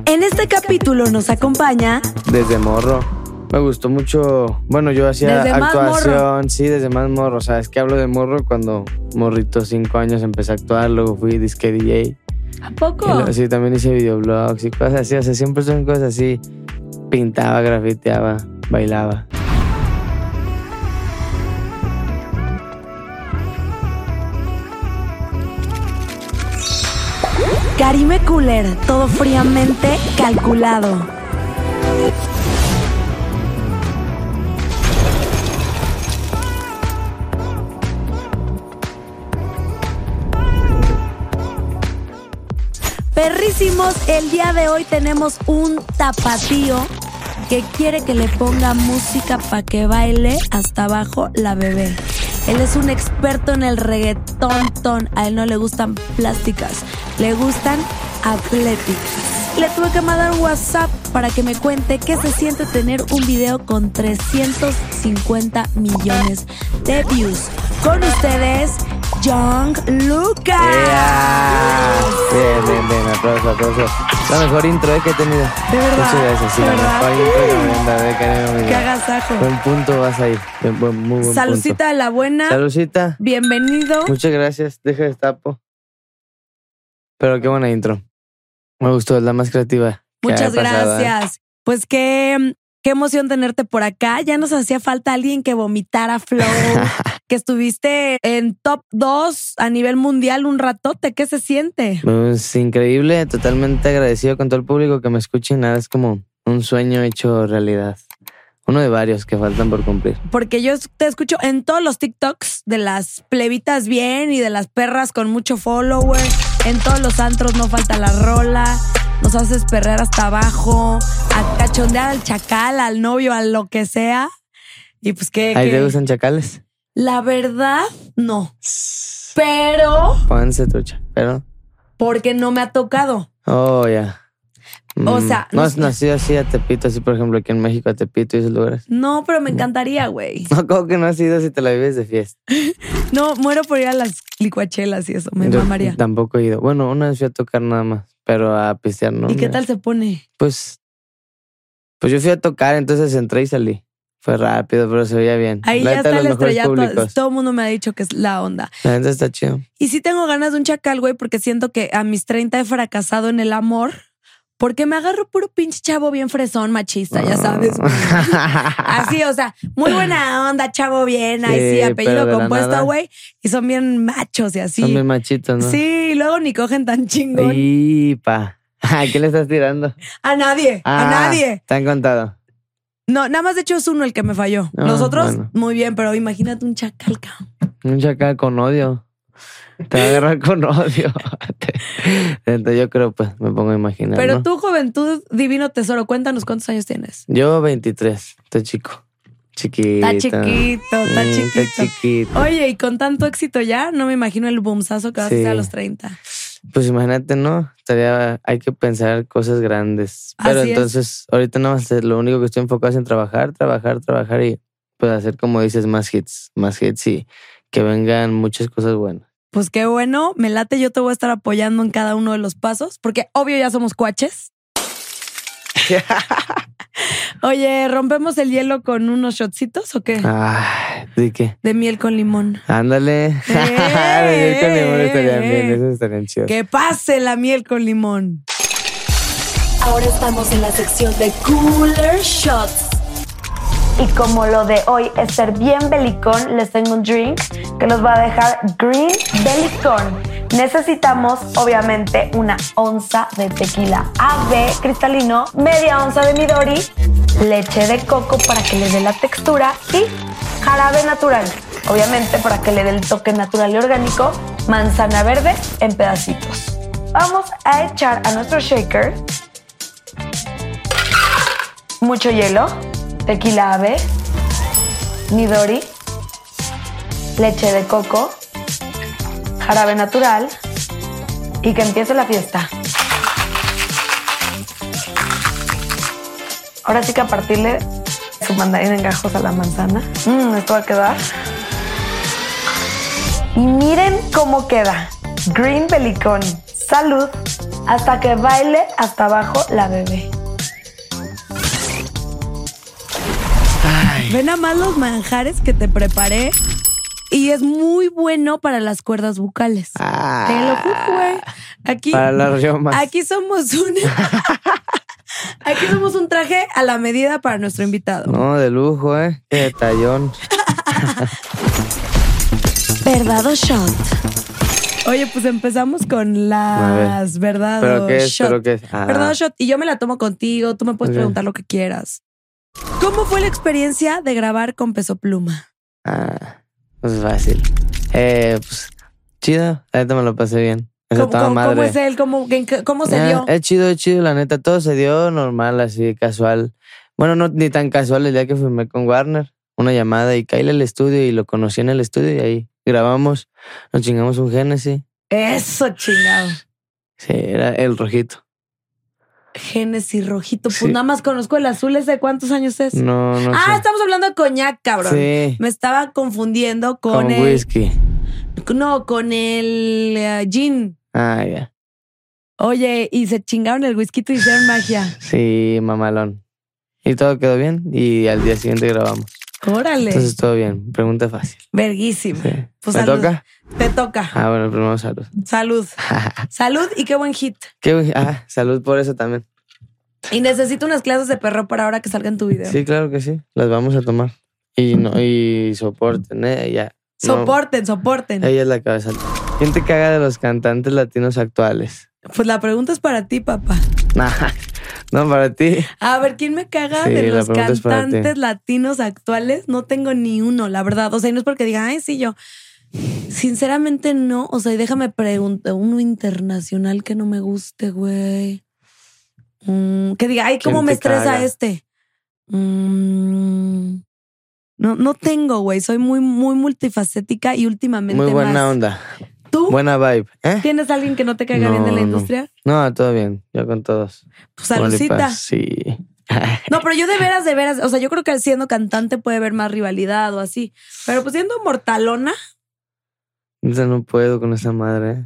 En este capítulo nos acompaña... Desde morro. Me gustó mucho. Bueno, yo hacía desde actuación. Sí, desde más morro. O sea, es que hablo de morro cuando morrito, 5 años, empecé a actuar. Luego fui disque DJ. ¿A poco? Luego, sí, también hice videoblogs y cosas así. O sea, siempre son cosas así. Pintaba, grafiteaba, bailaba. Karime Cooler, todo fríamente calculado. Perrísimos, el día de hoy tenemos un tapatío que quiere que le ponga música para que baile hasta abajo la bebé. Él es un experto en el reggaetón. A él no le gustan plásticas, le gustan atléticas. Le tuve que mandar un WhatsApp para que me cuente qué se siente tener un video con 350 millones de views. Con ustedes, Young Lucas. Bien, aplauso. La mejor intro que he tenido. De verdad. Muchas gracias, sí, la mejor intro que Qué agasajo. Buen punto vas ahí. Muy buen Salucita punto. a la buena. Salucita. Bienvenido. Muchas gracias. Deja de tapo. Pero qué buena intro. Me gustó, es la más creativa. Muchas gracias. Pues qué emoción tenerte por acá. Ya nos hacía falta alguien que vomitara flow, que estuviste en top 2 a nivel mundial un ratote. ¿Qué se siente? Pues increíble, totalmente agradecido con todo el público que me escuche. Nada, es como un sueño hecho realidad. Uno de varios que faltan por cumplir. Porque yo te escucho en todos los TikToks de las plebitas bien y de las perras con mucho follower. En todos los antros no falta la rola. Nos haces perrear hasta abajo, a cachondear al chacal, al novio, a lo que sea. Y pues ¿Ahí te gustan chacales? La verdad, no. Pero... Pónganse trucha, pero... Porque no me ha tocado. Oh, ya. O sea... ¿No has nacido así a Tepito, así por ejemplo aquí en México, a Tepito y esos lugares? No, pero me encantaría, güey. No, ¿cómo que no has ido si te la vives de fiesta? No, muero por ir a las licuachelas y eso, me Yo mamaría. Tampoco he ido. Bueno, una vez fui a tocar nada más, pero a pistear no. ¿Y qué tal se pone? Pues yo fui a tocar, entonces entré y salí. Fue rápido, pero se veía bien. Ahí la ya está el estrellato. Públicos. Todo el mundo me ha dicho que es la onda. La gente está chido. Y sí tengo ganas de un chacal, güey, porque siento que a mis 30 he fracasado en el amor. Porque me agarro puro pinche chavo bien fresón, machista, ya sabes. Así, o sea, muy buena onda, chavo bien, ahí sí, apellido compuesto, güey. Y son bien machos y así. Son bien machitos, ¿no? Sí, y luego ni cogen tan chingón. ¿A quién le estás tirando? A nadie. Te han contado. No, nada más de hecho es uno el que me falló. Los otros, muy bien, pero imagínate un chacal, cabrón. Un chacal con odio. Te va a agarrar con odio. Entonces yo creo, pues, me pongo a imaginar. Pero ¿no? tú, juventud, divino tesoro, cuéntanos cuántos años tienes. Yo 23, estoy chico. Chiquito. Está chiquito. Oye, y con tanto éxito ya, no me imagino el boomsazo que vas a hacer a los 30. Pues imagínate, ¿no? Hay que pensar cosas grandes. Pero así entonces, ahorita no va a ser, lo único que estoy enfocado es en trabajar y pues hacer, como dices, más hits y que vengan muchas cosas buenas. Pues qué bueno, me late, yo te voy a estar apoyando en cada uno de los pasos, porque obvio ya somos cuaches. Oye, ¿rompemos el hielo con unos shotcitos o qué? ¿De qué? De miel con limón. Ándale. De miel con limón estarían bien, eso estarían chido. Que pase la miel con limón. Ahora estamos en la sección de Cooler Shots. Y como lo de hoy es ser bien belicón, les tengo un drink que los va a dejar green belicón. Necesitamos, obviamente, 1 onza de tequila AB cristalino, media onza de Midori, leche de coco para que le dé la textura y jarabe natural, obviamente para que le dé el toque natural y orgánico, manzana verde en pedacitos. Vamos a echar a nuestro shaker mucho hielo, tequila AB, Midori, leche de coco, jarabe natural y que empiece la fiesta. Ahora sí que a partirle su mandarina en gajos a la manzana. Esto va a quedar. Y miren cómo queda. Green Belicón. Salud. hasta que baile hasta abajo la bebé. Ay. Ven a más los manjares que te preparé y es muy bueno para las cuerdas bucales. Te lo juro, güey. Aquí, Para las riomas. aquí somos aquí somos un traje a la medida para nuestro invitado. No, de lujo, Qué detallón. ¿Verdad o shot? Oye, pues empezamos con las verdad ¿Pero o qué es? shot. ¿Pero qué es? Ah. Verdad o shot. Y yo me la tomo contigo. Tú me puedes Ok. preguntar lo que quieras. ¿Cómo fue la experiencia de grabar con Peso Pluma? Pues fácil. Pues chido. Ahorita me lo pasé bien. Eso toda ¿Cómo madre. es él? ¿Cómo se dio? Es chido, la neta. Todo se dio normal, así, casual. Bueno, no ni tan casual el día que firmé con Warner. Una llamada y caí al estudio y lo conocí en el estudio y ahí grabamos. Nos chingamos un Genesis. Eso, chingado. Sí, era el rojito. Genesis rojito. Pues Sí. nada más conozco el azul. ¿Ese cuántos años es? No sé. Estamos hablando de coñac, cabrón. Sí. Me estaba confundiendo con Con el... whisky. No, con el gin. Ya. Oye, y se chingaron el whisky y hicieron magia. Sí, mamalón. Y todo quedó bien y al día siguiente grabamos. Órale. Entonces todo bien. Pregunta fácil. Verguísima. Sí. Pues ¿Me salud. toca? Te toca. Bueno, primero salud. Salud. Salud y qué buen hit. Salud por eso también. Y necesito unas clases de perro para ahora que salga en tu video. Sí, claro que sí. Las vamos a tomar. Y soporten, ya. No, Soporten. ella es la cabeza. ¿Quién te caga de los cantantes latinos actuales? Pues la pregunta es para ti, papá. Nah, no, para ti. A ver, ¿quién me caga Sí, de la los pregunta es para ti. cantantes latinos actuales? No tengo ni uno, la verdad. O sea, y no es porque diga, ay, sí, yo. Sinceramente no. O sea, y déjame preguntar, uno internacional que no me guste, güey. Que diga, ay, ¿cómo ¿Quién me te estresa caga? este? No tengo, güey. Soy muy, muy multifacética y últimamente Muy buena más. onda. ¿Tú Buena vibe. tienes a alguien que no te caiga bien de la No. industria? No, todo bien. Yo con todos. Pues saludcita. Molipas, sí. No, pero yo de veras, o sea, yo creo que siendo cantante puede haber más rivalidad o así. Pero pues siendo mortalona, Yo no puedo con esa madre.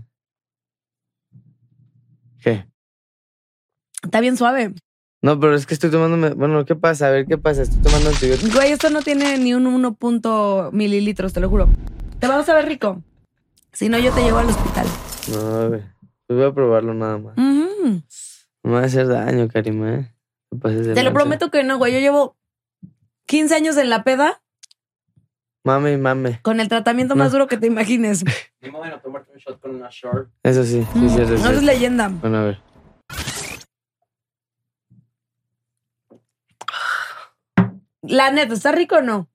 ¿Qué? está bien suave. No, pero es que estoy tomándome... Bueno, ¿qué pasa? A ver, ¿qué pasa? Estoy tomando antibióticos. Güey, esto no tiene ni un 1 mililitros, te lo juro. Te vamos a ver rico. Si no, yo te llevo al hospital. No, a ver. Pues voy a probarlo nada más. Ujú. No me va a hacer daño, Karima, Te pases de Te lo lanza. prometo que no, güey. Yo llevo 15 años en la peda Mame. con el tratamiento más duro que te imagines. Ni modo de no tomarte un shot con una short. Eso sí, sí, sí, No es leyenda. Bueno, a ver. La neta, ¿está rico o no?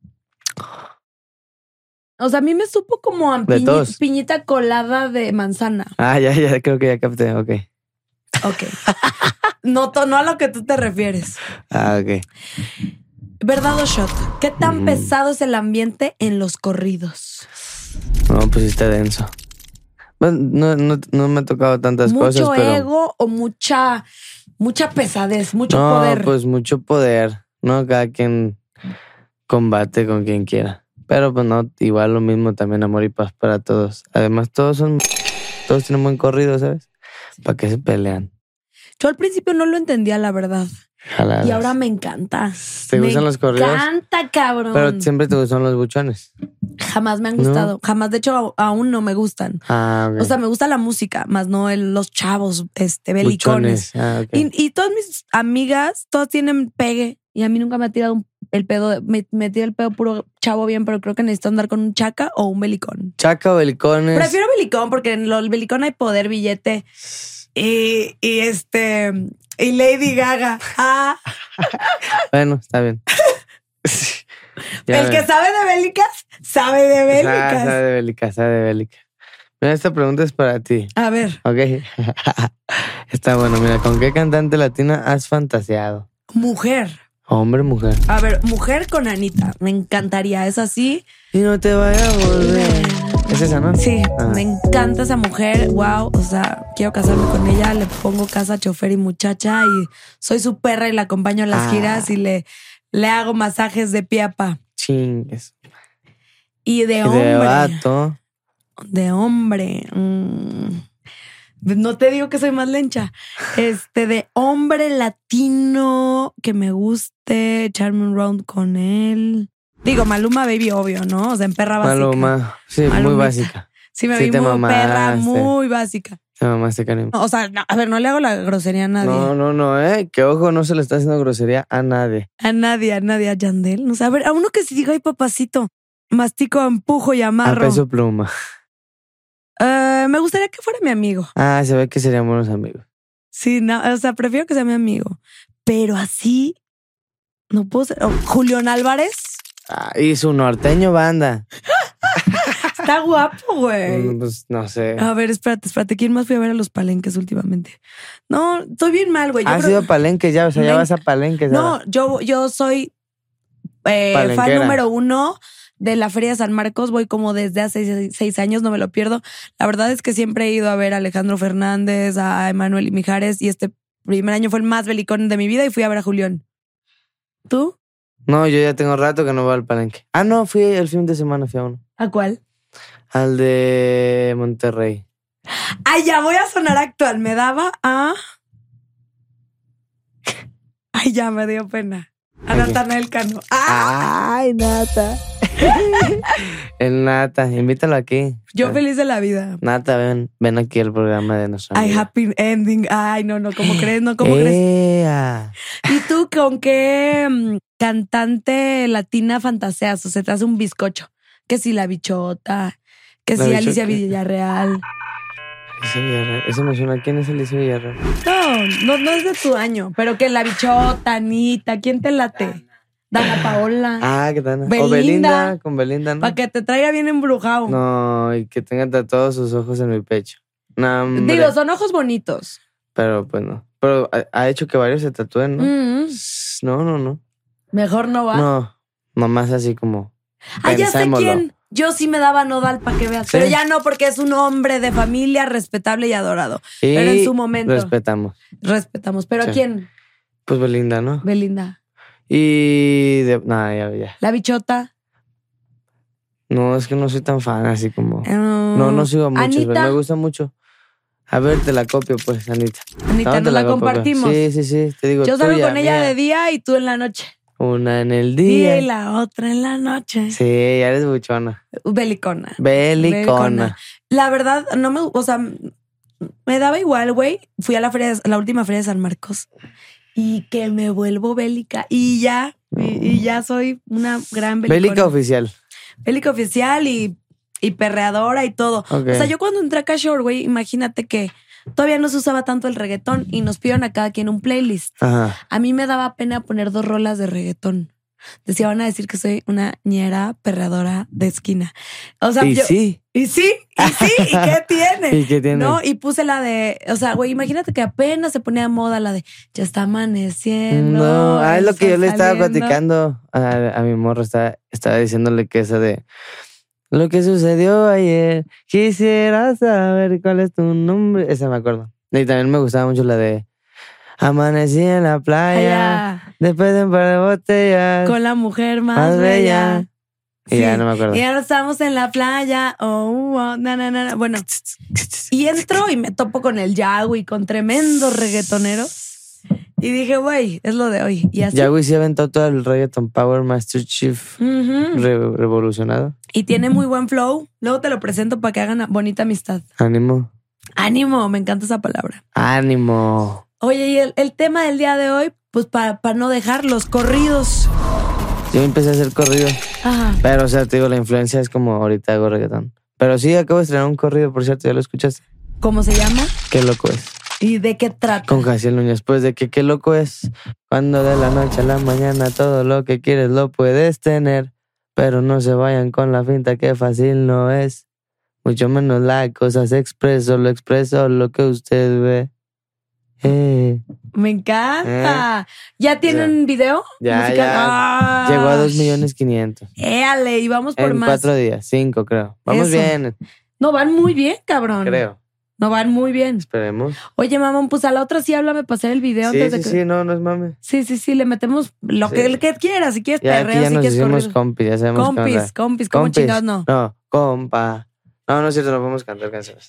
O sea, a mí me supo como a De tos. piñita colada de manzana. Ya, creo que ya capté, ok. Ok. No a lo que tú te refieres. Ok. ¿Verdad o shot? ¿Qué tan pesado es el ambiente en los corridos? No, pues sí está denso. Bueno, no me ha tocado tantas cosas, ¿Mucho pero... ego o mucha pesadez, mucho no, poder? pues mucho poder. No, cada quien combate con quien quiera. Pero pues no, igual lo mismo también, amor y paz para todos. Además, todos tienen buen corrido, ¿sabes? ¿Para qué se pelean? Yo al principio no lo entendía, la verdad. Jaladas. Y ahora me encanta. ¿Te gustan los corridos? Me encanta, cabrón. Pero siempre te gustan los buchones. Jamás me han gustado. Jamás, de hecho, aún no me gustan. Ok. O sea, me gusta la música, más no los chavos, belicones. Buchones. Ok. Y todas mis amigas, todas tienen pegue. Y a mí nunca me ha tirado el pedo. Me tira el pedo puro chavo bien, pero creo que necesito andar con un chaca o un belicón. Chaca o belicones. Prefiero belicón porque en el belicón hay poder, billete. Y Lady Gaga. Bueno, está bien. El que sabe de bélicas, sabe de bélicas. Sabe de bélicas. Mira, esta pregunta es para ti. A ver, Ok. Está bueno. Mira, ¿con qué cantante latina has fantaseado? mujer. Hombre, mujer. A ver, mujer con Anita. Me encantaría. Es así. Y no te vaya a volver. ¿Es esa, no? Sí, Ah. me encanta esa mujer. Wow. O sea, quiero casarme con ella. Le pongo casa, chofer y muchacha. Y soy su perra y la acompaño a las giras y le hago masajes de pie a pa. Chingues. Y de Y hombre. de vato. De hombre. No te digo que soy más lencha. De hombre latino que me guste, echarme un round con él. Digo, Maluma Baby, obvio, ¿no? O sea, en perra básica. Maluma, sí, Malumita. muy básica. Sí, me Sí, vi te muy mamaste. perra, muy básica. Te mamaste, Karim. O sea, no, a ver, no le hago la grosería a nadie. No, que ojo, no se le está haciendo grosería a nadie. A nadie, a Yandel. No sé, a ver, a uno que sí diga, ay, papacito, mastico, empujo y A amarro. Peso Pluma. Me gustaría que fuera mi amigo. Ah, se ve que serían buenos amigos. Sí, no, o sea, prefiero que sea mi amigo. Pero así, no puedo ser. Julián Álvarez. Ah, y su norteño banda. Está guapo, güey. Pues no sé. A ver, espérate. ¿Quién más fui a ver a los palenques últimamente? No, estoy bien mal, güey. ¿Has ido a Palenque ya? O sea, ya vas a Palenque. No, yo soy fan Palenquera. número 1 de la Feria de San Marcos. Voy como desde hace 6 años, no me lo pierdo. La verdad es que siempre he ido a ver a Alejandro Fernández, a Emanuel y Mijares, y este primer año fue el más belicón de mi vida y fui a ver a Julián. ¿Tú? No, yo ya tengo rato que no voy al Palenque. Ah, no, fui el fin de semana, fui a uno. ¿A cuál? Al de Monterrey. Ay, ya voy a sonar actual. Me daba a... Ay, ya me dio pena. A Ok. Natanael Cano. ¡Ah! Ay, Nata. El Nata, invítalo aquí. Yo feliz de la vida. Nata, ven aquí al programa de nuestra Ay, amiga. happy ending. Ay, no, ¿cómo crees? No, ¿cómo crees? Ea. ¿Y tú con qué cantante latina fantaseas? O sea, te hace un bizcocho. Que si La Bichota, que La si Bichota. Alicia Villarreal. Alicia Villarreal. Eso me suena. ¿Quién es Alicia Villarreal? No es de tu año, pero que La Bichota, Anita, ¿quién te late? Dana Paola. Ah, ¿qué tal? O Belinda. Belinda, con Belinda, ¿no? Para que te traiga bien embrujado. No, y que tenga tatuados sus ojos en mi pecho. No, hombre. Digo, son ojos bonitos. Pero pues no. Pero ha hecho que varios se tatúen, ¿no? Mm, No. mejor no va. No, nomás así como. Ah, ya sé pensémoslo. quién. Yo sí me daba nodal para que veas. ¿Sí? Pero ya no, porque es un hombre de familia respetable y adorado. Y Pero en su momento. respetamos. Respetamos. ¿Pero Sí. a quién? Pues Belinda, ¿no? Belinda. Y nada, ya. La Bichota. No, es que no soy tan fan así como. No sigo mucho, Anita. pero me gusta mucho. A ver, te la copio, pues, Anita. Anita, No, te nos la copio. compartimos. Sí, te digo. Yo salgo tuya, con ella mía. de día y tú en la noche. Una en el Día día. y la otra en la noche. Sí, ya eres buchona. Belicona. Belicona. La verdad, no me, o sea, me daba igual, güey. Fui a la última feria de San Marcos y que me vuelvo bélica y ya soy una gran belicona. Bélica oficial. Bélica oficial y perreadora y todo. Ok. O sea, yo cuando entré a Cashore, güey, imagínate que todavía no se usaba tanto el reggaetón y nos pidieron a cada quien un playlist. Ajá. A mí me daba pena poner 2 rolas de reggaetón. Decía, van a decir que soy una ñera perreadora de esquina. O sea, Y yo, sí. ¿Y qué tiene? ¿Y qué tiene? No, y puse la de, o sea, güey, imagínate que apenas se ponía de moda la de ya está amaneciendo. No, es lo que está yo le estaba saliendo. platicando a mi morro. Estaba diciéndole que esa de lo que sucedió ayer. Quisiera saber cuál es tu nombre. Esa me acuerdo. Y también me gustaba mucho la de amanecí en la playa. Allá, Después de un par de botellas. con la mujer más Más bella. bella. Y ya no me acuerdo. Y ahora estamos en la playa. Bueno, y entro y me topo con el Yahoo y con tremendos reggaetoneros. Y dije, güey, es lo de hoy. Y así. Yahweh se aventó todo el reggaeton Power Master Chief Ujú. revolucionado. Y tiene muy buen flow. Luego te lo presento para que hagan bonita amistad. Ánimo. Ánimo, me encanta esa palabra. Ánimo. Oye, y el tema del día de hoy, pues para no dejar los corridos. Yo empecé a hacer corrido. Ajá. Pero, o sea, te digo, la influencia es como ahorita hago reggaetón. Pero sí, acabo de estrenar un corrido, por cierto, ¿ya lo escuchaste? ¿Cómo se llama? Qué loco es. ¿Y de qué trata? Con Jaciel Núñez. Pues de que qué loco es. Cuando de la noche a la mañana todo lo que quieres lo puedes tener. Pero no se vayan con la finta que fácil no es. Mucho menos la cosa se expreso, lo expreso lo que usted ve. Me encanta. ¿Ya tienen video? Ya, musical? ya. Ah, Llegó a 2.500.000. Éale, y vamos por En más. 4 días, 5 creo. Vamos Eso. bien, No, van muy bien, cabrón. creo. No, van muy bien. Esperemos. Oye, mamón, pues a la otra sí háblame para hacer el video Sí, antes de sí, que... sí, no es mame. Sí, le metemos lo Sí. que quieras. Si quieres Ya aquí perreo, ya si nos quieres hicimos corrido. compis, ya sabemos qué onda. Compis, ¿cómo chingados no? No, compa. No, no es cierto, no podemos cantar canciones.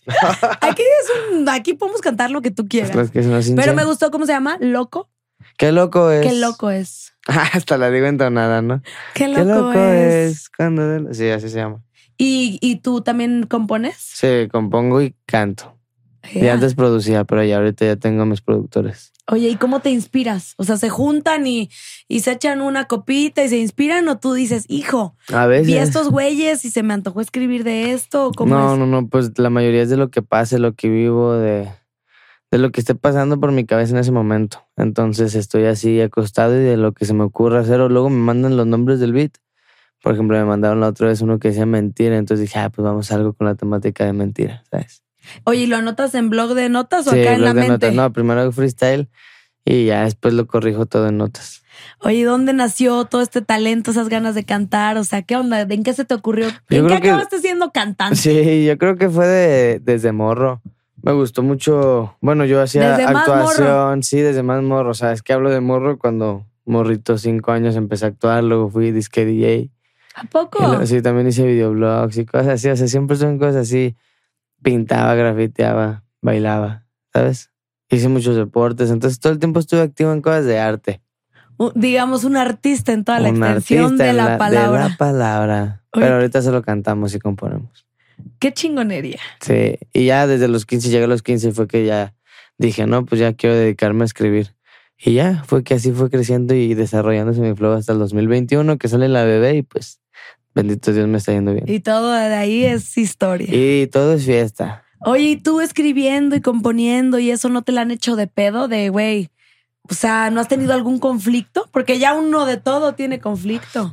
Aquí podemos cantar lo que tú quieras. Los que nos Pero hinchan. me gustó, ¿cómo se llama? ¿Loco? Qué loco es. Qué loco es. Hasta la digo entonada, ¿no? Qué Qué loco es. cuando... Sí, así se llama. ¿Y tú también compones? Sí, compongo y canto. Y Ya. antes producía, pero ya ahorita ya tengo mis productores. Oye, ¿y cómo te inspiras? O sea, ¿se juntan y se echan una copita y se inspiran? ¿O tú dices, hijo, A veces... vi a estos güeyes y se me antojó escribir de esto? ¿Cómo es? No, pues la mayoría es de lo que pase, lo que vivo, de lo que esté pasando por mi cabeza en ese momento. Entonces estoy así acostado y de lo que se me ocurra hacer, o luego me mandan los nombres del beat. Por ejemplo, me mandaron la otra vez uno que decía mentira, entonces dije, pues vamos a algo con la temática de mentira, ¿sabes? Oye, ¿y lo anotas en blog de notas o Sí, acá en la blog de mente? notas. No, primero hago freestyle y ya después lo corrijo todo en notas. Oye, ¿dónde nació todo este talento, esas ganas de cantar? O sea, ¿qué onda? ¿En qué se te ocurrió? Yo ¿En qué creo que- acabaste siendo cantante? Sí, yo creo que fue desde morro. Me gustó mucho. Bueno, yo hacía Desde más actuación, sí, desde más morro. O sea, es que hablo de morro cuando morrito, 5 años, empecé a actuar, luego fui disque DJ. ¿A poco? Y sí, también hice videoblogs y cosas así. O sea, siempre son cosas así. Pintaba, grafiteaba, bailaba, ¿sabes? Hice muchos deportes. Entonces todo el tiempo estuve activo en cosas de arte. Digamos, un artista en toda la Un extensión artista de en la palabra. De la palabra. Oye. Pero ahorita solo cantamos y componemos. Qué chingonería. Sí, y ya desde los 15, llegué a los 15 fue que ya dije, no, pues ya quiero dedicarme a escribir. Y ya, fue que así fue creciendo y desarrollándose mi flow hasta el 2021, que sale la bebé y pues, bendito Dios, me está yendo bien. Y todo de ahí es historia. Y todo es fiesta. Oye, ¿y tú escribiendo y componiendo y eso no te la han hecho de pedo? De, güey, o sea, ¿no has tenido algún conflicto? Porque ya uno de todo tiene conflicto.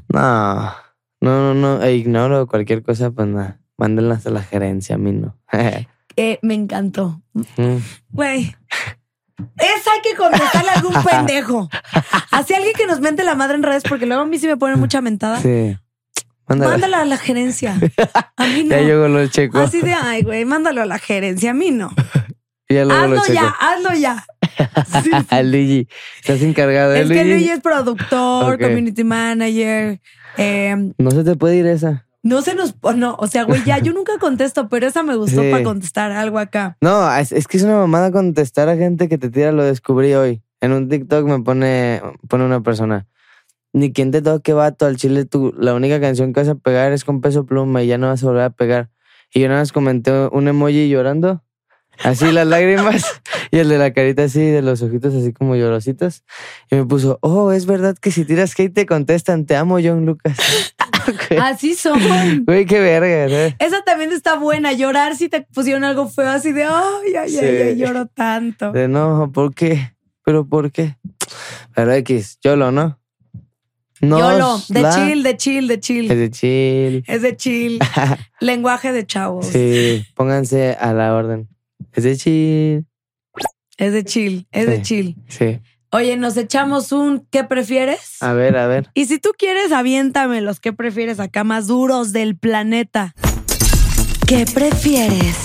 No, ignoro cualquier cosa, pues nada, mándenlas a la gerencia, a mí no. Me encantó. Ujú. Güey. Esa hay que contestarle a algún pendejo. Así alguien que nos mente la madre en redes, porque luego a mí sí me ponen mucha mentada. Sí. Mándala a la gerencia. A mí no. Ya luego lo checo. Así de, ay, güey, mándalo a la gerencia. A mí no. Ya luego lo checo. Hazlo ya. Sí. Luigi, estás encargado de Es que Luigi es productor, Ok. community manager. No se te puede ir esa. No se nos... No, o sea, güey, ya yo nunca contesto, pero esa me gustó Sí. para contestar algo acá. No, es que es una mamada contestar a gente que te tira, lo descubrí hoy. En un TikTok me pone una persona. Ni quien te toque, vato, al chile tú, la única canción que vas a pegar es con Peso Pluma y ya no vas a volver a pegar. Y yo nada más comenté un emoji llorando, así las lágrimas, y el de la carita así, de los ojitos así como llorositos. Y me puso, es verdad que si tiras hate te contestan, te amo, John Lucas. Ok. Así son. Güey, qué verga, ¿sabes? Esa también está buena. Llorar si te pusieron algo feo, así de, ay, Sí. lloro tanto. De no, ¿por qué? ¿Pero por qué? Pero X, YOLO, ¿no? YOLO, de la- chill. Es de chill. Es de chill. Lenguaje de chavos. Sí, pónganse a la orden. Es de chill. Es de chill, es Sí. de chill. Sí. Oye, nos echamos un ¿qué prefieres? A ver. Y si tú quieres, aviéntame los ¿qué prefieres acá más duros del planeta? ¿Qué prefieres?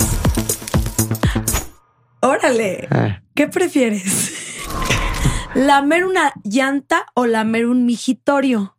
Órale, Ah, ¿qué prefieres? ¿Lamer una llanta o lamer un migitorio?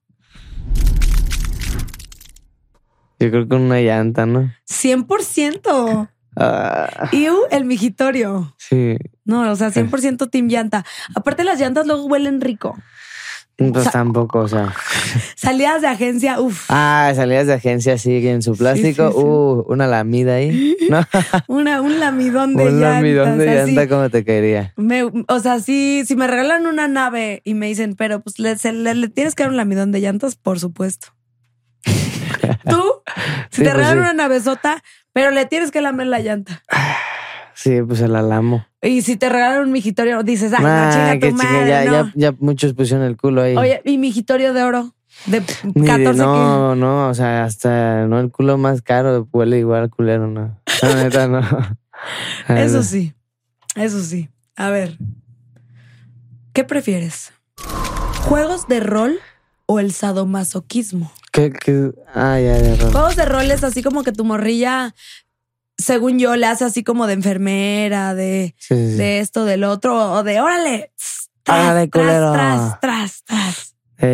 yo creo que una llanta, ¿no? 100%. Ah, El migitorio. sí. No, o sea, 100% team llanta. Aparte, las llantas luego huelen rico. Pues O sea- tampoco, o sea. Salidas de agencia, uff. Salidas de agencia así en su plástico. Sí, sí. Una lamida ahí. ¿No? Un lamidón de Un llantas. lamidón de así. llanta, ¿cómo te caería? O sea, sí, si me regalan una nave y me dicen, pero pues le tienes que dar un lamidón de llantas, por supuesto. Tú, si Sí, te pues regalan sí. una navezota, pero le tienes que lamer la llanta. Sí, pues se la lamo. Y si te regalan un migitorio, dices, ay, Nah, no, chinga qué tu chinga, madre, no. ya muchos pusieron el culo ahí. Oye, y migitorio de oro de Ni 14 no, o sea, hasta no el culo más caro huele igual culero, no. La neta, no. Eso sí, eso sí. A ver, ¿qué prefieres? ¿Juegos de rol o el sadomasoquismo? Ya, Ron. Juegos de rol es así como que tu morrilla, según yo, le hace así como de enfermera, de Sí, sí, sí. esto, del otro, o de órale, tras, Órale, culero. tras.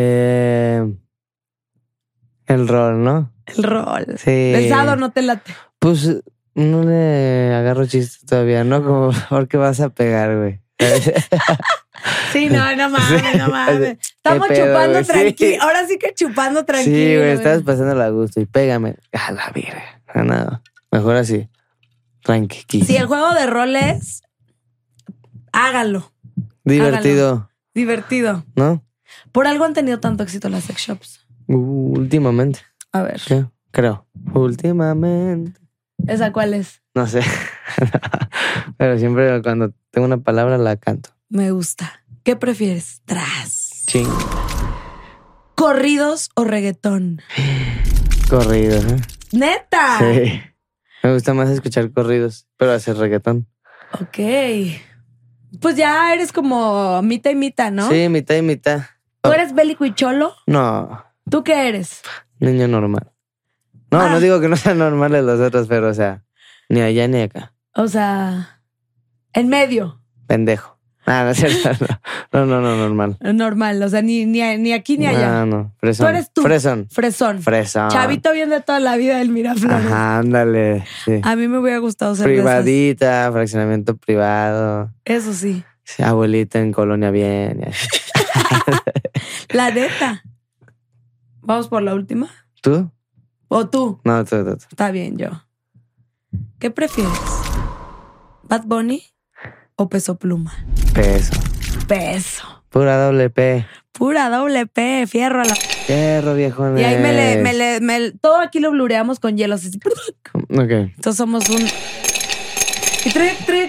El rol, ¿no? El rol. Sí. El sado no te late. Pues no le agarro chistes todavía, ¿no? Como, ¿por qué vas a pegar, güey? Sí, no mames, no mames. Estamos pedo, chupando güey? tranquilo. Sí. Ahora sí que chupando tranquilo. Sí, güey, estás pasando a gusto y pégame. A la virgen. No, mejor así. Tranqui. Sí, el juego de roles, hágalo. Divertido, Divertido. ¿no? Por algo han tenido tanto éxito las sex shops. Últimamente. A ver, ¿Qué? Creo. Últimamente. ¿esa cuál es? No sé. Pero siempre cuando tengo una palabra la canto. Me gusta. ¿Qué prefieres? Ching. ¿Corridos o reggaetón? Corridos, ¿eh? ¡Neta! Sí. Me gusta más escuchar corridos, pero hacer reggaetón. Ok. Pues ya eres como mitad y mitad, ¿no? Sí, mitad y mitad. ¿Tú eres bélico y cholo? No, ¿Tú qué eres? niño normal. No, no digo que no sean normales los otros, pero o sea, ni allá ni acá. O sea, en medio. Pendejo. No es cierto. No, normal. Normal, o sea, ni aquí ni allá. No, fresón. Tú eres tú. Fresón. Fresón. Chavito bien de toda la vida del Miraflores. Ajá, ándale. Sí. A mí me hubiera gustado ser Privadita, fraccionamiento privado. Eso sí. Sí, abuelita en colonia bien. Y así. La neta. ¿Vamos por la última? ¿Tú? ¿O tú? No, tú. Está bien, yo. ¿Qué prefieres? ¿Bad Bunny o Peso Pluma? Peso. Peso. Pura doble P. Pura doble P, fierro a la... Fierro, viejones. Y ahí todo aquí lo blureamos con hielo. Así. Ok. Entonces somos un... Y tric.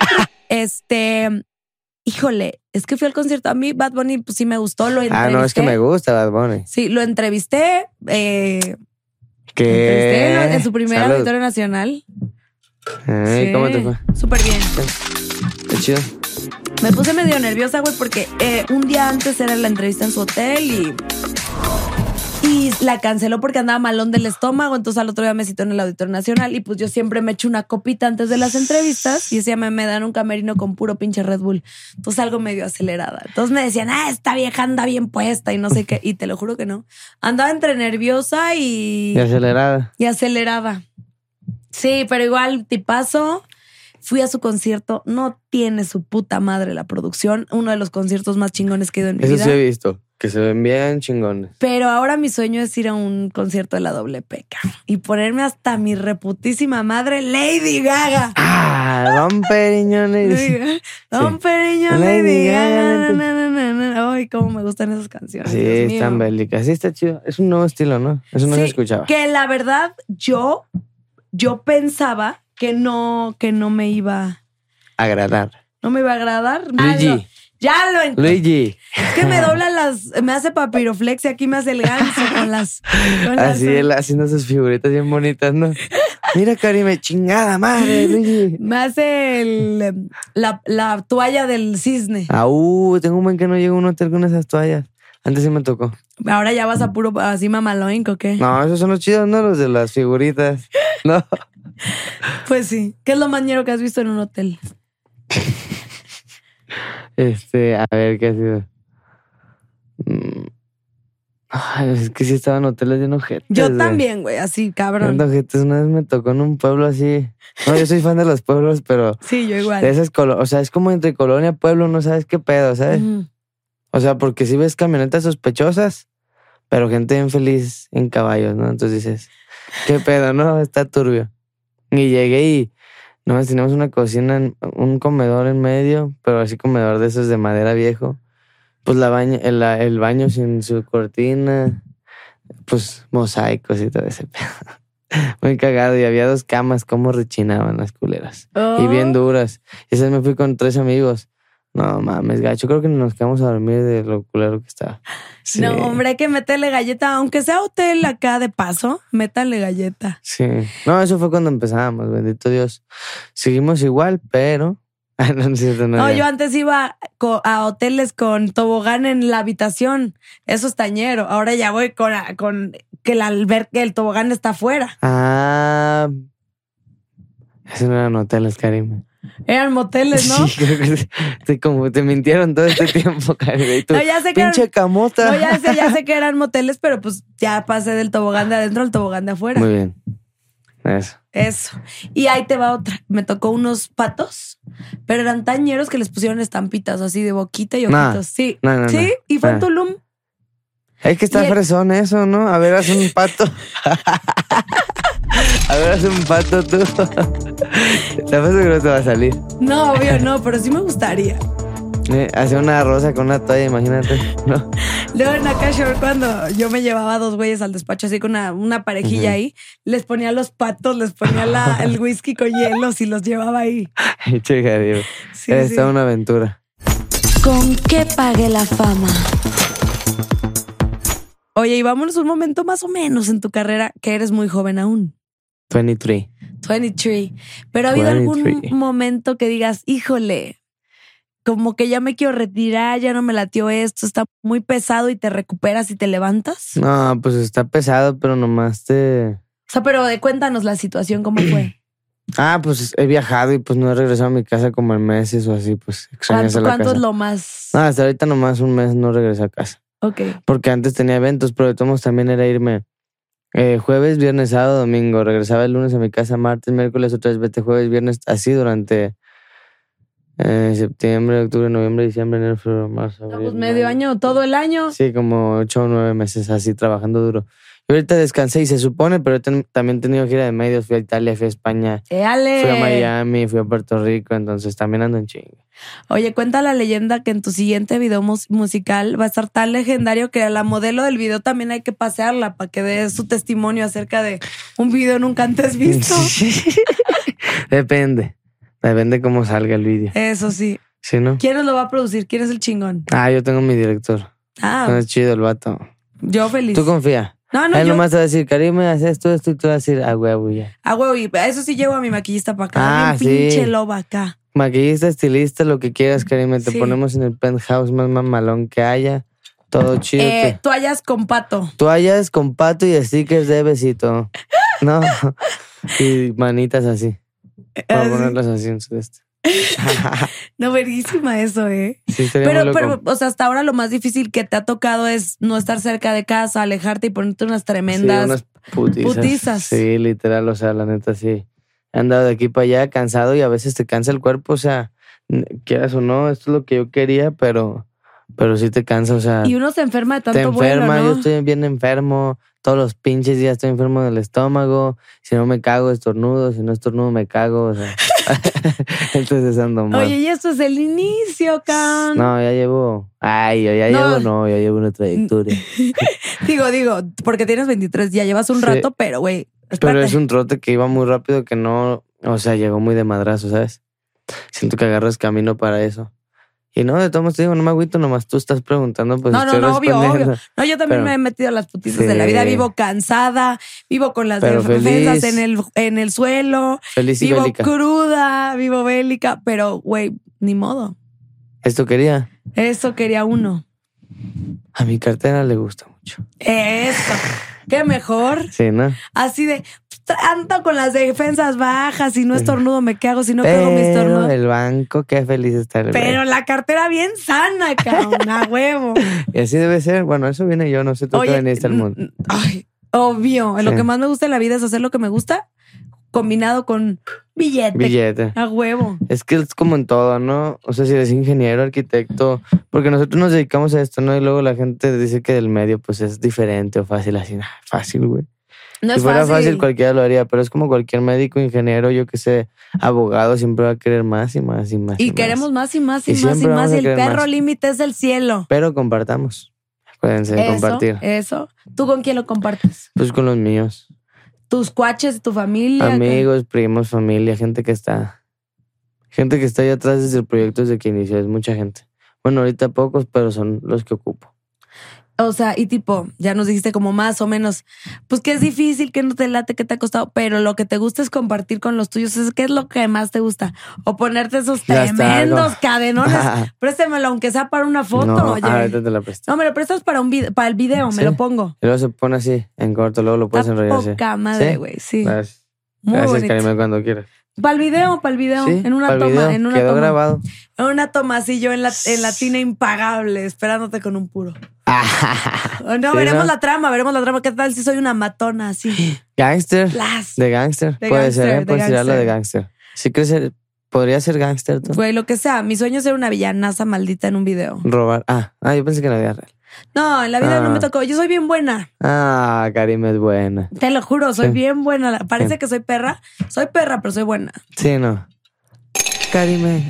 Híjole, es que fui al concierto. A mí Bad Bunny pues sí me gustó, lo entrevisté. No, es que me gusta Bad Bunny. Sí, lo entrevisté. ¿Qué? En su primer Salud. auditorio nacional. Ay, Sí, ¿cómo te fue? Súper bien. Qué chido. Me puse medio nerviosa, güey, porque un día antes era la entrevista en su hotel y la canceló porque andaba malón del estómago. Entonces al otro día me citó en el Auditorio Nacional y pues yo siempre me echo una copita antes de las entrevistas y ese día me dan un camerino con puro pinche Red Bull. Entonces algo medio acelerada. Entonces me decían, esta vieja anda bien puesta y no sé qué. Y te lo juro que no. Andaba entre nerviosa Y acelerada. y acelerada. Sí, pero igual tipazo. Fui a su concierto. No tiene su puta madre la producción. Uno de los conciertos más chingones que he ido en mi vida. Eso sí he visto. Que se ven bien chingones. Pero ahora mi sueño es ir a un concierto de la doble P y ponerme hasta mi reputísima madre Lady Gaga. Don Periñón. Don Periñón, Lady Gaga. Ay, cómo me gustan esas canciones. Sí, Dios mío. están bélicas. Sí, está chido. Es un nuevo estilo, ¿no? Eso no Sí, se escuchaba. Que la verdad, yo pensaba que no me iba Agradar. a agradar. Luigi. Ya lo encontré. Luigi. Es que me dobla me hace papiroflexia, aquí me hace el ganso con las Así él haciendo sus figuritas bien bonitas, ¿no? Mira, Karime, chingada madre, Luigi. me hace la toalla del cisne. Tengo un buen que no llega a un hotel con esas toallas. Antes sí me tocó. Ahora ya vas a puro así mamaloinco, ¿o qué? No, esos son los chidos, ¿no? Los de las figuritas. No. Pues sí. ¿Qué es lo mañero que has visto en un hotel? A ver, ¿qué ha sido? Es que sí estaban hoteles bien ojetes. Yo güey. también, güey, así, cabrón. Bien ojetes. Una vez me tocó en un pueblo así. No, yo soy fan de los pueblos, pero Sí, yo igual. de esas o sea, es como entre colonia y pueblo, no sabes qué pedo, ¿sabes? Ujú. O sea, porque sí ves camionetas sospechosas, pero gente bien feliz en caballos, ¿no? Entonces dices, ¿qué pedo, no? Está turbio. Y llegué y nomás teníamos una cocina, un comedor en medio, pero así comedor de esos de madera viejo. Pues el baño sin su cortina, pues mosaicos y todo ese pedo. Muy cagado. Y había 2 camas, como rechinaban las culeras. Oh. Y bien duras. Y esa me fui con 3 amigos. No mames, gacho. Creo que nos quedamos a dormir de lo culero que estaba. Sí. No, hombre, hay que meterle galleta. Aunque sea hotel acá de paso, métale galleta. Sí. No, eso fue cuando empezábamos, bendito Dios. Seguimos igual, pero... No es cierto, No, yo antes iba a hoteles con tobogán en la habitación. Eso es tañero. Ahora ya voy con que el tobogán está afuera. Eso no eran hoteles, Karime. Eran moteles, ¿no? Sí, creo que como te mintieron todo este tiempo, Karime. Y tú, No, ya sé que pinche camota. No, ya sé que eran moteles, pero pues ya pasé del tobogán de adentro al tobogán de afuera. Muy bien. Eso. Y ahí te va otra. Me tocó unos patos, pero eran tañeros que les pusieron estampitas así de boquita y ojitos. Sí. No. Sí, y fue en Tulum. Es que está fresón eso, ¿no? A ver, haz un pato. A ver, haz un pato tú. Te apuesto que no te va a salir. No, obvio no, pero sí me gustaría. Hacer una rosa con una toalla, imagínate, ¿no? Luego en Akashore, cuando yo me llevaba 2 güeyes al despacho así con una parejilla ahí, les ponía los patos, les ponía el whisky con hielos y los llevaba ahí. Chica, Dios. Sí, Esta sí. una aventura. ¿Con qué pagué la fama? Oye, y vámonos un momento más o menos en tu carrera, que eres muy joven aún. 23. Pero ¿ha habido 23. algún momento que digas, híjole, como que ya me quiero retirar, ya no me latió esto, está muy pesado y te recuperas y te levantas? No, pues está pesado, pero nomás te... O sea, pero cuéntanos la situación, ¿cómo fue? Pues he viajado y pues no he regresado a mi casa como en meses o así, pues extrañas a la ¿Cuánto casa. es lo más? Hasta ahorita nomás un mes no regresé a casa. Ok. Porque antes tenía eventos, pero de todos modos también era irme jueves, viernes, sábado, domingo. Regresaba el lunes a mi casa, martes, miércoles, otra vez vete jueves, viernes, así durante septiembre, octubre, noviembre, diciembre, enero, febrero, marzo, abril, Pues medio mayo. año, todo el año. Sí, como 8 o 9 meses así trabajando duro. Y ahorita descansé y se supone, pero también he tenido gira de medios. Fui a Italia, fui a España, ¡Éale! fui a Miami, fui a Puerto Rico, entonces también ando en chinga. Oye, cuenta la leyenda que en tu siguiente video musical va a estar tan legendario que a la modelo del video también hay que pasearla para que dé su testimonio acerca de un video nunca antes visto. Depende cómo salga el vídeo. Eso sí. ¿Sí, no? ¿Quién nos lo va a producir? ¿Quién es el chingón? Yo tengo mi director. No, es chido el vato. Yo feliz. Tú confía. No, Él yo... nomás te va a decir, Karime, haz esto y tú vas a decir, huevo ya. huevo, y eso sí llevo a mi maquillista para acá. Bien pinche loba acá. Maquillista, estilista, lo que quieras, Karime. Te ponemos en el penthouse más mamalón que haya. Todo chido. Toallas con pato. Toallas con pato y stickers de besito. No. Y manitas así. Para ponerlas así en su este. No, verguísima eso, Sí, pero, o sea, hasta ahora lo más difícil que te ha tocado es no estar cerca de casa, alejarte y ponerte unas tremendas unas putizas. Sí, literal, o sea, la neta sí. He andado de aquí para allá cansado y a veces te cansa el cuerpo, o sea, quieras o no, esto es lo que yo quería, pero sí te cansa, o sea. Y uno se enferma de tanto te enferma, vuelo, ¿no? Yo estoy bien enfermo, todos los pinches días estoy enfermo del estómago, si no me cago estornudo, si no estornudo me cago, o sea. Entonces ando mal. Oye, y esto es el inicio, Can. No, ya llevo. Ya llevo una trayectoria. digo, porque tienes 23, ya llevas un rato, pero güey. Pero es un trote que iba muy rápido que no. O sea, llegó muy de madrazo, ¿sabes? Siento que agarras camino para eso. Y no, de todos modos te digo, no me agüito, nomás tú estás preguntando, pues estoy obvio. No, yo también pero, me he metido a las putizas de la vida. Vivo cansada, vivo con las defensas en el suelo. Feliz y vivo bélica. Cruda, vivo bélica, pero güey, ni modo. ¿Esto quería? Eso quería uno. A mi cartera le gusta mucho. Eso. Qué mejor. Sí, ¿no? Así de, ando con las defensas bajas y no estornudo, me cago, si no cago mi estornudo. El banco, qué feliz está el Pero la cartera bien sana, cabrón, a huevo. Y así debe ser. Bueno, eso viene yo, no sé tú qué veniste al mundo. Ay, obvio. Lo que más me gusta en la vida es hacer lo que me gusta combinado con billete. A huevo. Es que es como en todo, ¿no? O sea, si eres ingeniero, arquitecto, porque nosotros nos dedicamos a esto, ¿no? Y luego la gente dice que del medio, pues es diferente o fácil, así. Fácil, güey. No si es fuera fácil, fácil, cualquiera lo haría, pero es como cualquier médico, ingeniero, yo que sé, abogado, siempre va a querer más y más y más. Y queremos más y más y Y más y siempre más. vamos Y a el querer perro más. límite es el cielo. Pero compartamos. Acuérdense de compartir. Eso. ¿Tú con quién lo compartes? Pues con los míos. ¿Tus cuaches, tu familia? Amigos, primos, familia, gente que está ahí atrás desde el proyecto desde que inició, es mucha gente. Bueno, ahorita pocos, pero son los que ocupo. O sea, y tipo, ya nos dijiste como más o menos, pues que es difícil, que no te late, que te ha costado, pero lo que te gusta es compartir con los tuyos. ¿Qué es lo que más te gusta? O ponerte esos tremendos cadenones. Préstemelo, aunque sea para una foto. No, oye. ahorita te la presto. No, me lo prestas para el video, Sí. me lo pongo. Y luego se pone así, en corto, luego lo puedes enrollar así. Poca madre, güey, sí. Gracias. Muy Gracias, bonito. Karime, cuando quieras. Para el video, Sí, en una pa'l toma, video. en una Quedó toma. grabado. En una toma así, yo en la tina impagable, esperándote con un puro. O no, Sí, veremos ¿no? la trama. ¿Qué tal si soy una matona así? Gangster. Las. De gangster. De Puede gangster, ser, de puedes tirarlo de gangster. gangster. ¿Sí crees ser, podría ser gangster tú? Güey, lo que sea. Mi sueño es ser una villanaza maldita en un video. Robar. Yo pensé que en la vida real. No, en la vida no me tocó. Yo soy bien buena. Karim es buena. Te lo juro, soy Sí. bien buena. Parece Sí. que soy perra. Soy perra, pero soy buena. Sí, no. Karime.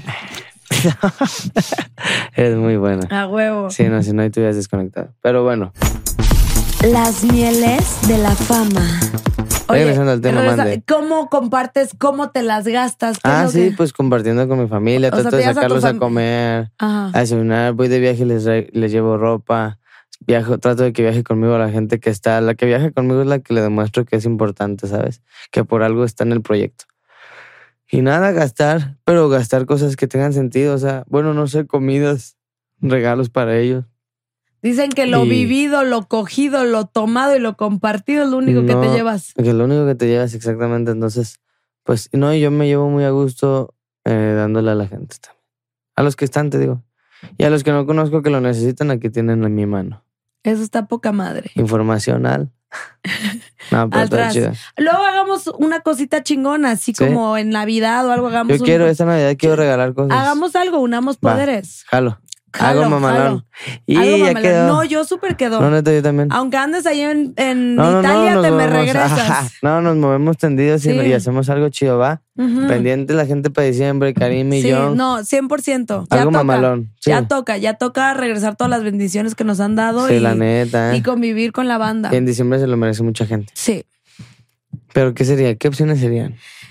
Eres muy buena. A huevo. Sí, no, si no, ahí te hubieras desconectado. Pero bueno, Las mieles de la fama. Regresando al tema, mande. ¿Cómo compartes? ¿Cómo te las gastas? ¿Qué es lo sí, que- pues compartiendo con mi familia. O sea, Trato te de llevas a tu sacarlos a fam- comer, Ajá. a desayunar. Voy de viaje y les llevo ropa. Trato de que viaje conmigo la gente que está. La que viaja conmigo es la que le demuestro que es importante, ¿sabes? Que por algo está en el proyecto. Y nada, gastar, pero gastar cosas que tengan sentido. O sea, bueno, no sé, comidas, regalos para ellos. Dicen que lo Y- vivido, lo cogido, lo tomado y lo compartido es lo único que te No, llevas. Que es lo único que te llevas exactamente. Entonces, pues, no, yo me llevo muy a gusto dándole a la gente también. A los que están, te digo. Y a los que no conozco que lo necesitan, aquí tienen en mi mano. Eso está poca madre. Informacional. No, pero está Atrás. chido. Luego hagamos una cosita chingona, así Sí. como en Navidad o algo. Hagamos Yo esta Navidad quiero regalar cosas. Hagamos algo, unamos Va. poderes. Jalo. Jalo, Hago mamalón. Y Algo ya mamalón. quedó. No, yo súper quedó. No, neta, yo también. Aunque andes ahí en No, Italia, nos te me movemos. regresas. No, nos movemos tendidos Sí. y hacemos algo chido, ¿va? Ujú. Pendiente la gente para diciembre, Karim y Sí, yo. no, 100%. Ya Algo toca. mamalón. Sí. Ya toca regresar todas las bendiciones que nos han dado Sí, y, la neta. y convivir con la banda. Y en diciembre se lo merece mucha gente. Sí. ¿Pero qué sería? ¿Qué opciones serían?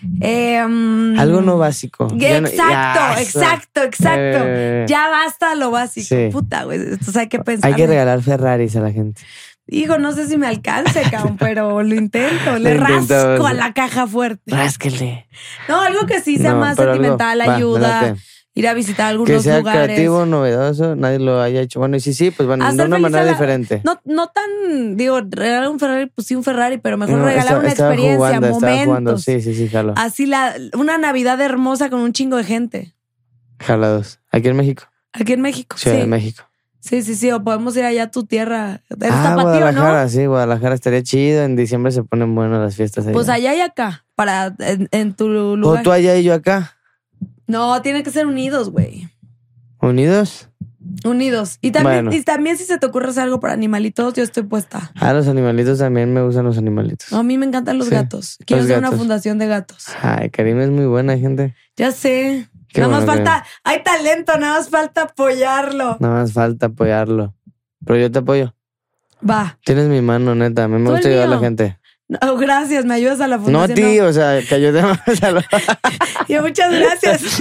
Algo no básico. Ya no- Exacto. Eh, Ya basta lo básico. sí. Puta, güey. Entonces hay que pensar. Hay que regalar Ferraris a la gente. Hijo, no sé si me alcance, cabrón, pero lo intento. Le Lo intento, rasco a sí. la caja fuerte. Rásquele. No, algo que sí sea No, más pero sentimental, algo- va, ayuda, me late. ir a visitar Que algunos sea lugares. creativo, novedoso, nadie lo haya hecho. Bueno, y sí, pues bueno, de Hacer una feliz manera a la- diferente. No tan, digo, regalar un Ferrari, pues sí un Ferrari, pero mejor No, regalar una estaba experiencia, jugando, momentos. Estaba jugando, sí, jalo. Así una Navidad hermosa con un chingo de gente. Jalados. Aquí en México. Aquí en México, Ciudad sí. de México. Sí, o podemos ir allá a tu tierra. Eres tapatío, Guadalajara, ¿no? sí, Guadalajara estaría chido. En diciembre se ponen buenas las fiestas allá. Pues allá y acá, en tu lugar. O tú allá y yo acá. No, tiene que ser unidos, güey. ¿Unidos? Unidos. Y también si se te ocurre hacer algo para animalitos, yo estoy puesta. Los animalitos también me gustan los animalitos. No, a mí me encantan los Sí, gatos. Quiero los hacer una gatos. fundación de gatos. Ay, Karim es muy buena, gente. Ya sé. Qué Nada más bueno, falta, hay talento, nada más falta apoyarlo. Nada más falta apoyarlo. Pero yo te apoyo. Va. Tienes mi mano, neta. A mí me Tú gusta el ayudar a la mío. gente. No, gracias, me ayudas a la No a fundación. ti, o sea, que ayudemos a los... Y muchas gracias.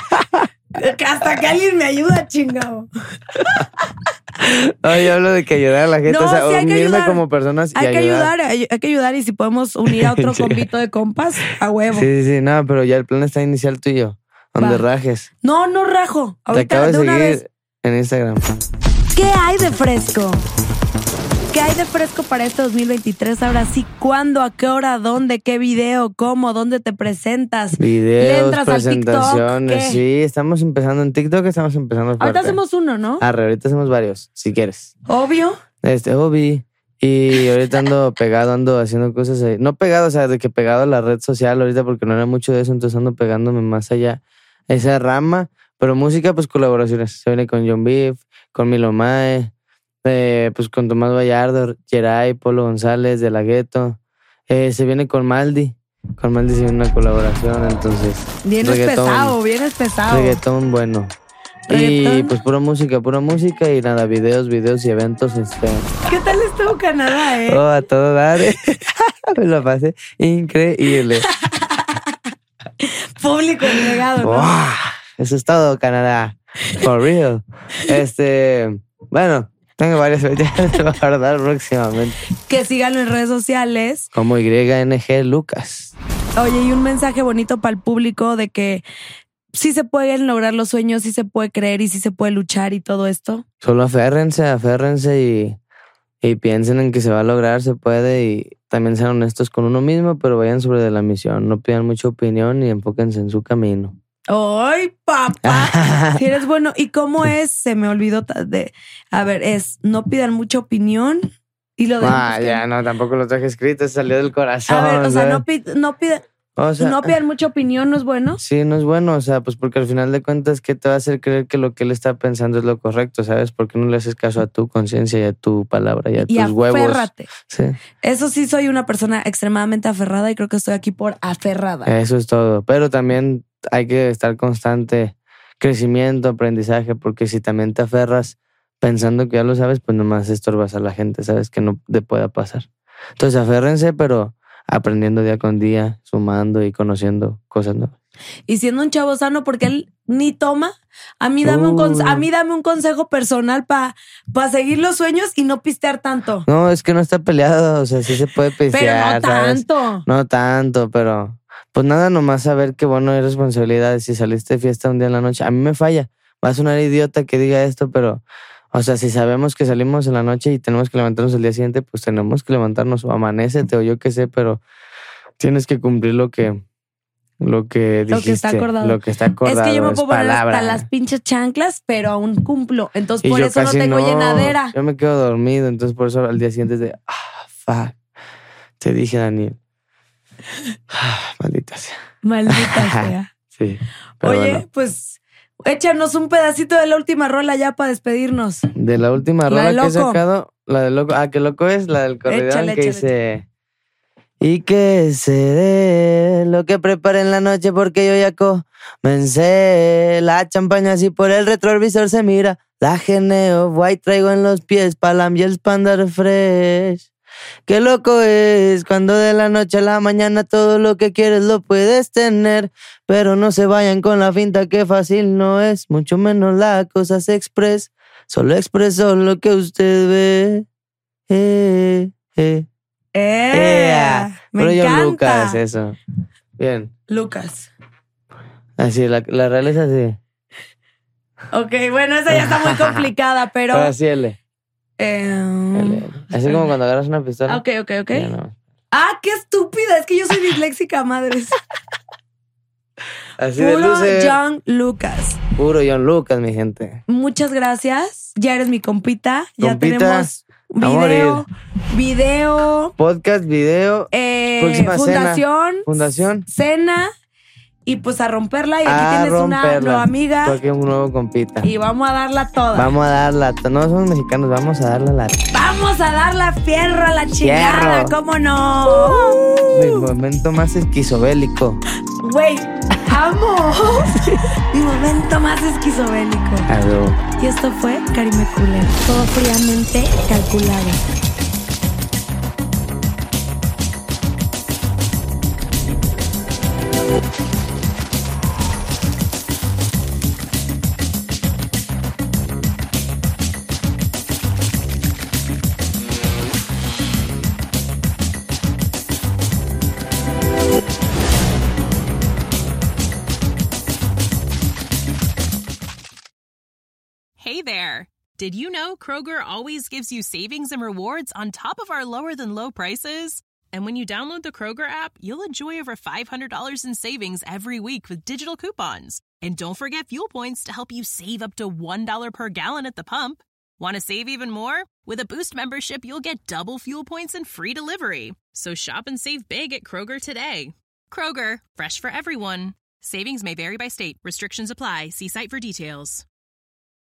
Hasta que alguien me ayuda, chingado. No, yo hablo de que ayudar a la gente. No, o sea, sí, hay que unirme ayudar. como personas y Hay que ayudar y si podemos unir a otro Sí. compito de compas, a huevo. Sí, no, pero ya el plan está inicial tuyo. Donde Va. rajes. No rajo. Te Ahorita acabo de de una seguir vez. en Instagram. ¿Qué hay de fresco? ¿Qué hay de fresco para este 2023? Ahora sí, ¿cuándo? ¿A qué hora? ¿Dónde? ¿Qué video? ¿Cómo? ¿Dónde te presentas? ¿Le Videos, entras al presentaciones. TikTok? ¿Qué? Sí, estamos empezando en TikTok, estamos empezando fuerte. Ahorita hacemos uno, ¿no? Ahorita hacemos varios, si quieres. Obvio. Hobby. Y ahorita ando pegado, ando haciendo cosas ahí. No pegado, o sea, de que pegado a la red social ahorita porque no era mucho de eso, entonces ando pegándome más allá a esa rama. Pero música, pues colaboraciones. Se viene con John Beef, con Milo Mae, pues con Tomás Vallardo, Geray, Polo González, De La Ghetto. Se viene con Maldi. Con Maldi se viene una colaboración, entonces. Vienes pesado. Reggaetón bueno. Y Reggaetón. pues pura música y nada, videos y eventos. ¿Qué tal estuvo Canadá, A todo dar. Me lo pasé increíble. Público entregado, ¿no? Wow, eso es todo, Canadá. For real. Bueno, tengo varias fechas para dar próximamente. Que síganlo en redes sociales. Como YNG Lucas. Oye, y un mensaje bonito para el público de que sí se pueden lograr los sueños, sí se puede creer y sí se puede luchar y todo esto. Solo aférrense y piensen en que se va a lograr, se puede también sean honestos con uno mismo, pero vayan sobre de la misión. No pidan mucha opinión y enfóquense en su camino. ¡Ay, papá! Si eres bueno. ¿Y cómo es? Se me olvidó A ver, no pidan mucha opinión y lo de... Ya, no, tampoco lo traje escrito, salió del corazón. A ver, o sea, ¿sabes? no pidan... O sea, no pidan mucha opinión, ¿no es bueno? Sí, no es bueno, o sea, pues porque al final de cuentas, ¿qué te va a hacer creer que lo que él está pensando es lo correcto, ¿sabes? Porque no le haces caso a tu conciencia y a tu palabra y a tus huevos. Y aférrate. Sí. Eso sí, soy una persona extremadamente aferrada y creo que estoy aquí por aferrada. Eso es todo, pero también hay que estar constante crecimiento, aprendizaje, porque si también te aferras pensando que ya lo sabes, pues nomás estorbas a la gente, ¿sabes? Que no te pueda pasar. Entonces, aférrense, pero aprendiendo día con día, sumando y conociendo cosas nuevas. Y siendo un chavo sano, porque él ni toma. A mí dame un consejo personal para seguir los sueños y no pistear tanto. No, es que no está peleado, o sea, sí se puede pistear. Pero no ¿sabes? tanto. No tanto, pero pues nada, nomás saber que bueno, hay responsabilidades. Si saliste de fiesta un día en la noche, a mí me falla. Va a sonar idiota que diga esto, pero o sea, si sabemos que salimos en la noche y tenemos que levantarnos el día siguiente, pues tenemos que levantarnos o amanécete o yo qué sé, pero tienes que cumplir lo que dijiste. Lo que está acordado. Lo que está acordado. Es que yo me puedo poner palabra. hasta las pinches chanclas, pero aún cumplo. Entonces, Y por yo eso no casi tengo llenadera. Yo me quedo dormido, entonces por eso al día siguiente es de, fuck. Te dije, Daniel. Maldita sea. Maldita sea. Sí. Pero Oye, bueno. pues échanos un pedacito de la última rola ya para despedirnos. De la última La rola de que he Loco. sacado, la de Loco. Ah, que Loco es la del corridón Échale, que échale, dice... Y que seré lo que preparé en la noche porque yo ya comencé. La champaña así por el retrovisor se mira. La Geneo White traigo en los pies pa' la miel pa' andar fresh. Qué loco es cuando de la noche a la mañana todo lo que quieres lo puedes tener. Pero no se vayan con la finta que fácil no es. Mucho menos la cosa se expresa. Solo expreso lo que usted ve. Me Pero encanta. John Lucas, eso. Bien. Lucas. Así, la real es así. Ok, bueno, esa ya está muy complicada, pero... Ahora sí, L. L. Así como cuando agarras una pistola. Ok. Ya no. Ah, qué estúpida. Es que yo soy disléxica, madres. Así de Puro luces. John Lucas. Puro John Lucas, mi gente. Muchas gracias. Ya eres mi compita. Ya Compita, tenemos video, podcast, video, próxima fundación, cena y pues a romperla. Y aquí a tienes una romperla. nueva amiga. Porque un nuevo compita. Y vamos a darla toda. Vamos a darla. No somos mexicanos, vamos a darla la. Vamos a dar la fierro a la chingada, Fierro. ¿cómo no? Mi momento más esquizobélico. Güey, amo. Mi momento más esquizofrénico. Algo. Y esto fue Karime Cooler. Todo fríamente calculado. Hey there! Did you know Kroger always gives you savings and rewards on top of our lower-than-low prices? And when you download the Kroger app, you'll enjoy over $500 in savings every week with digital coupons. And don't forget fuel points to help you save up to $1 per gallon at the pump. Want to save even more? With a Boost membership, you'll get double fuel points and free delivery. So shop and save big at Kroger today. Kroger, fresh for everyone. Savings may vary by state. Restrictions apply. See site for details.